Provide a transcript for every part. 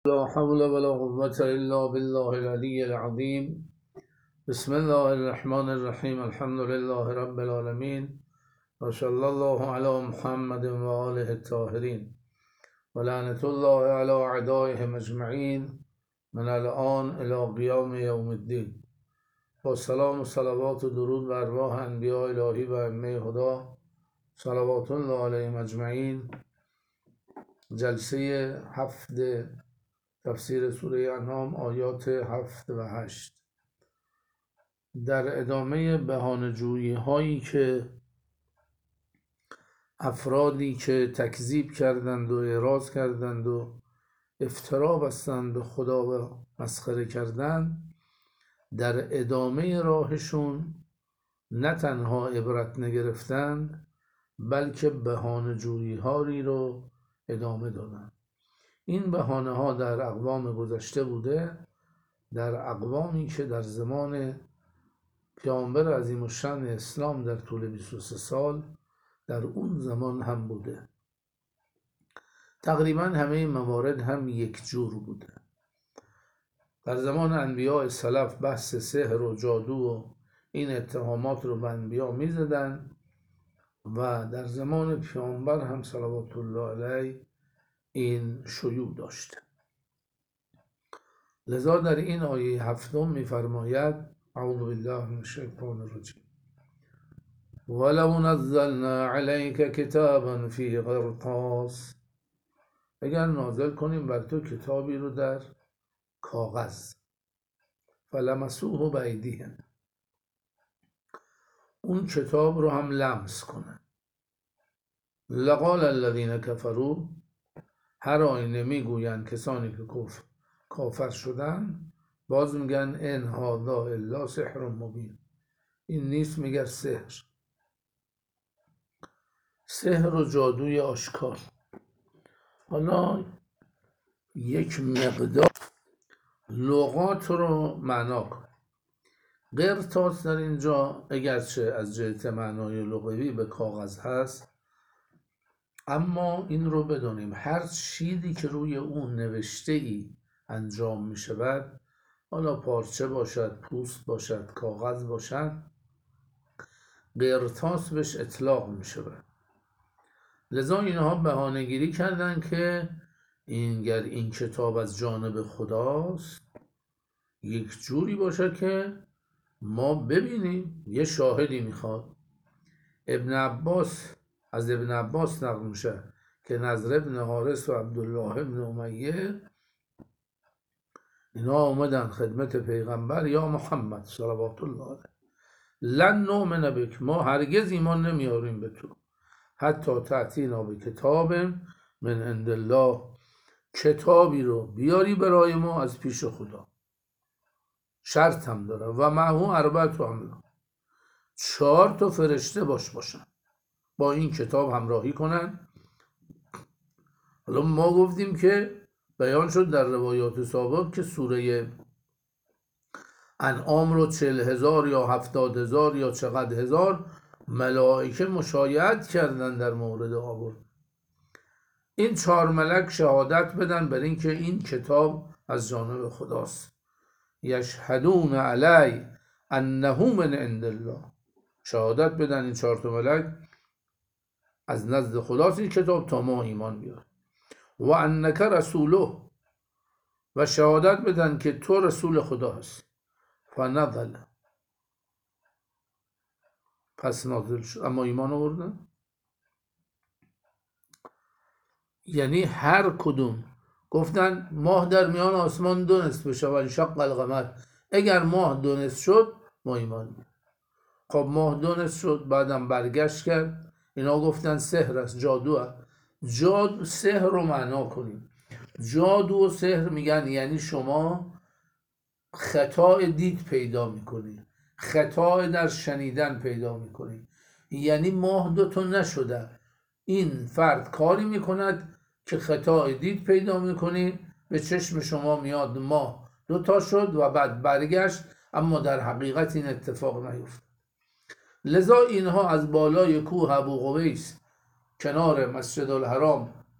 لا حول ولا قوة إلا بالله العلي العظيم. بسم الله الرحمن الرحيم. الحمد لله رب العالمين وصلى الله على محمد وآله الطاهرين ولعنة الله على أعدائهم أجمعين من الآن إلى قيام يوم الدين. والسلام و صلوات و درود بر ارواح انبیاء الهی و ائمه هدی صلوات الله علیهم اجمعین. جلسه 7 تفسیر سوره انعام آیات 7 و 8. در ادامه بهانه‌جویی هایی که افرادی که تکذیب کردند و اعراض کردند و افترا بستند به خدا و مسخره کردند، در ادامه راهشون نه تنها عبرت نگرفتند بلکه بهانه‌جویی هایی رو ادامه دادند. این بهانه ها در اقوام گذشته بوده، در اقوامی که در زمان پیامبر عظیم الشأن اسلام در طول 23 سال در اون زمان هم بوده. تقریبا همه موارد هم یک جور بوده. در زمان انبیاء سلف بحث سحر و جادو و این اتهامات رو به انبیا می زدن و در زمان پیامبر هم صلوات الله علیه این شیوع داشته. لذا در این آیه 7 می فرماید اعوذ بالله من الشیطان الرجیم ولو نزلنا علیک کتابا فی قرطاس، اگر نازل کنیم بر تو کتابی رو در کاغذ، فلمسوه بایدیهم، اون کتاب رو هم لمس کنن، لقال الذین کفروا، هر آینه میگویند کسانی که کافر شدن، باز میگن ان هذا الا سحر مبین، این نیست مگر سحر و جادوی آشکار. حالا یک مقدار لغات رو معنا کن. قرطاس در اینجا اگرچه از جهت معنای لغوی به کاغذ هست، اما این رو بدونیم هر چیزی که روی اون نوشته ای انجام می شود، حالا پارچه باشد، پوست باشد، کاغذ باشد، قرطاس بهش اطلاق می شود. لذا اینها بهانه‌گیری کردن که این کتاب از جانب خداست، یک جوری باشه که ما ببینیم، یه شاهدی میخواد. از ابن عباس نقل میشه که نضر ابن حارث و عبدالله ابن امیه اینا آمدن خدمت پیغمبر، یا محمد صلوات الله علیه لن نؤمن بک، ما هرگز ایمان نمیاریم به تو، حتی تأتینا به کتاب من عند الله، کتابی رو بیاری برای ما از پیش خدا. شرط هم داره و معه اربعة املاک، 4 تا فرشته باشن با این کتاب همراهی کنن. حالا ما گفتیم که بیان شد در روایات سابق که سوره انعام رو 40,000 یا 70,000 یا چقدر هزار ملائکه مشایعت کردن در مورد آورد. این 4 ملک شهادت بدن بر این که این کتاب از جانب خداست. یشهدون علی انه من عند الله، شهادت بدن این 4 تا ملک از نزد خداست این کتاب تا ما ایمان بیاریم. و انک رسوله، و شهادت بدن که تو رسول خدا هست. فنزل، پس نازل شد، اما ایمان آوردن. یعنی هر کدوم گفتن ماه در میان آسمان 2 نصف بشه و انشق القمر، اگر ماه 2 نصف شد ما ایمان بیاریم. خب ماه 2 نصف شد، بعدم برگشت کرد، اینا گفتن سحر است، جادو است. جادو سحر رو معنا کنیم. جادو و سحر میگن یعنی شما خطای دید پیدا میکنی، خطای در شنیدن پیدا میکنی. یعنی ماه 2 تا نشده، این فرد کاری میکند که خطای دید پیدا میکنی، به چشم شما میاد ماه 2 تا شد و بعد برگشت، اما در حقیقت این اتفاق نیفتاد. لذا اینها از بالای کوه ابو قبیس کنار مسجد الحرام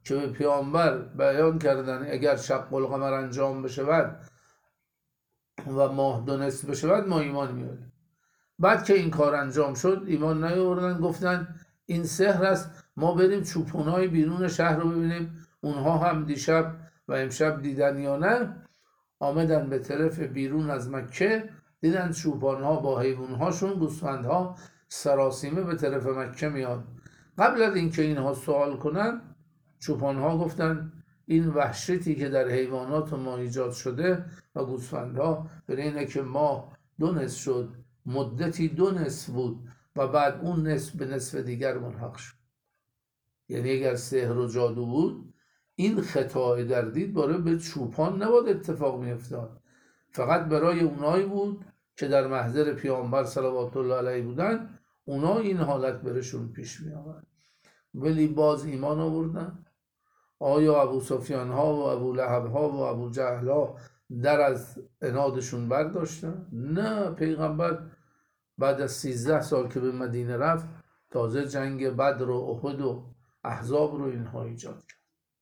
که به پیامبر بیان کردن اگر شق القمر انجام بشود و ماه 2 نصف بشود ما ایمان میاریم. بعد که این کار انجام شد ایمان نیاوردن، گفتن این سحر است، ما بریم چوپونای بیرون شهر رو ببینیم اونها هم دیشب و امشب دیدن یا نه. آمدن به طرف بیرون از مکه، دیدن چوپانها با حیوانهاشون، گوسفندها سراسیمه به طرف مکه میاد. قبل از اینکه اینها سوال کنن چوپانها گفتن این وحشتی که در حیوانات ما ایجاد شده و گوسفندها برای اینه که ماه 2 نصف شد، مدتی 2 نصف بود و بعد اون نصف به نصف دیگر ملحق شد. یعنی اگر سحر و جادو بود این خطای در دید برای به چوپان نباید اتفاق میافتاد، فقط برای اونایی بود که در محضر پیامبر صلوات الله علیه بودن، اونا این حالت برشون پیش می آورد. ولی باز ایمان آوردن. آیا ابو سفیان ها و ابو لهب ها و ابو جهل ها در از عنادشون برداشتن؟ نه، پیغمبر بعد از 13 سال که به مدینه رفت تازه جنگ بدر و احد و احزاب رو اینها ایجاد کرد.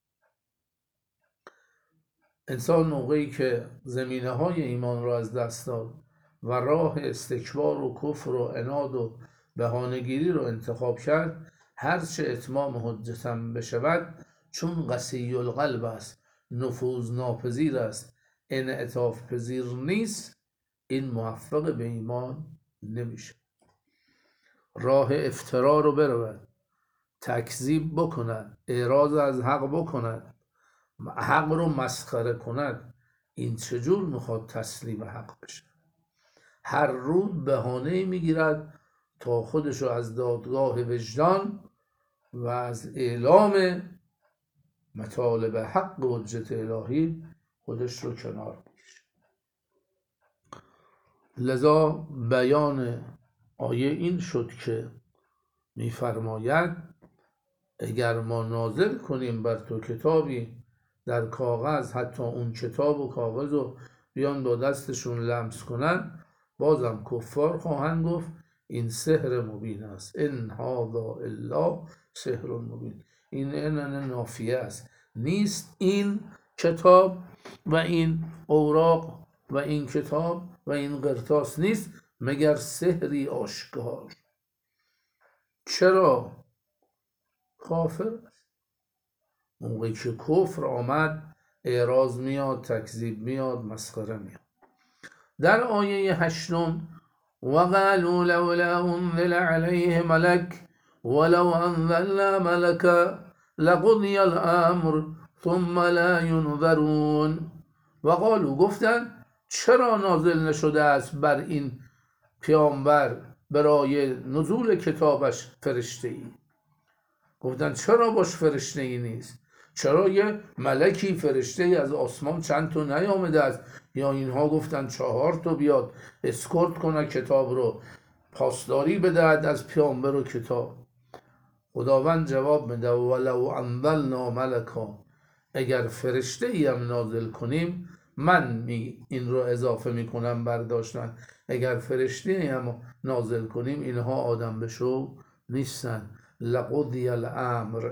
انسان موقعی که زمینه های ایمان را از دست داد و راه استکبار و کفر و عناد و بهانه‌گیری رو انتخاب کرد، هرچه اتمام حجتم بشود چون قسی القلب است، نفوذ ناپذیر است، انعطاف پذیر نیست، این موفق به ایمان نمیشه. راه افترا رو برود، تکذیب بکند، اعراض از حق بکند، حق رو مسخره کند، این چجور میخواد تسلیم حق بشه؟ هر روز بهانه میگیرد تا خودش رو از دادگاه وجدان و از اعلام مطالب حق و حجت الهی خودش رو کنار بکشه. لذا بیان آیه این شد که میفرماید اگر ما نازل کنیم بر تو کتابی در کاغذ، حتی اون کتاب و کاغذ رو بیان با دستشون لمس کنن، بازم کفار خواهند گفت این سحر مبین است، ان هذا الا سحر مبین. این نافیه است، نیست این کتاب و این اوراق و این کتاب و این قرطاس نیست مگر سحری آشکار. چرا؟ کافر است. موقعی که کفر آمد اعراض میاد، تکذیب میاد، مسخره میاد. در آیه 8 وقالوا لولا انزل عليه ملك ولو انزلنا ملكا لقضي الامر ثم لا ينظرون. وقالوا گفتن چرا نازل نشده است بر این پیامبر برای نزول کتابش فرشته ای؟ گفتن چرا باش فرشته ای نیست؟ چرا یه ملکی فرشته ای از آسمان چند تا نیامده است؟ یا اینها گفتن 4 تا بیاد اسکورت کنه کتاب رو، پاسداری بدهد از پیامبر و کتاب. خداوند جواب میده ولو انزلنا ملکا، اگر فرشته ای هم نازل کنیم، من این رو اضافه میکنم برداشتن، اگر فرشته ای هم نازل کنیم اینها آدم بشو نیستن. لقضی الامر،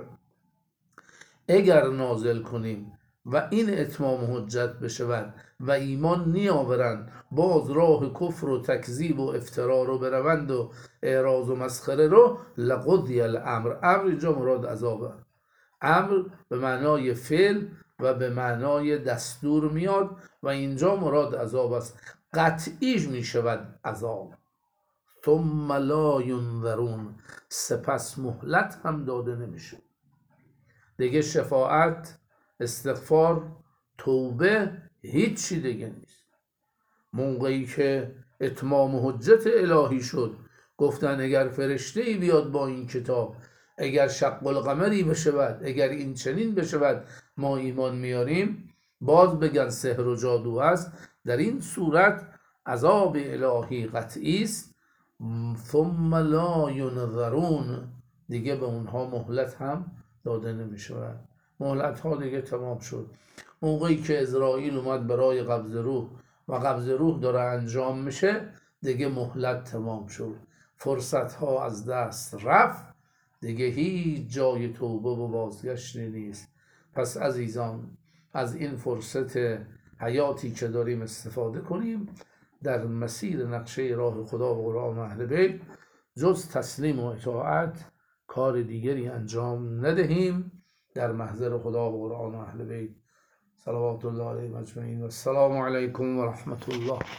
اگر نازل کنیم و این اتمام حجت بشود و ایمان نیاورند، باز راه کفر و تکذیب و افترا رو بروند و اعراض و مسخره رو، لقضی الامر. امر اینجا مراد عذابه. امر به معنای فعل و به معنای دستور میاد و اینجا مراد عذاب است. قطعی می شود عذاب. ثم لا ینظرون، سپس مهلت هم داده نمیشه. دیگه شفاعت، استغفار، توبه هیچی دیگه نیست. موقعی که اتمام حجت الهی شد، گفتن اگر فرشته ای بیاد با این کتاب، اگر شق القمری بشود، اگر این چنین بشود ما ایمان میاریم، باز بگن سحر و جادو است، در این صورت عذاب الهی قطعی است. ثم لا ینظرون، دیگه به اونها مهلت هم داده نمیشود. مهلت ها دیگه تمام شد. موقعی که اسرائیل اومد برای قبض روح و قبض روح داره انجام میشه، دیگه مهلت تمام شد، فرصت ها از دست رفت، دیگه هیچ جای توبه و بازگشتی نیست. پس عزیزان از این فرصت حیاتی که داریم استفاده کنیم، در مسیر نقشه راه خدا و قرآن و اهل بیت جز تسلیم و اطاعت کار دیگری انجام ندهیم. در محضر خدا و قرآن و اهل بیت صلوات الله علیهم اجمعین و السلام علیکم و رحمت الله.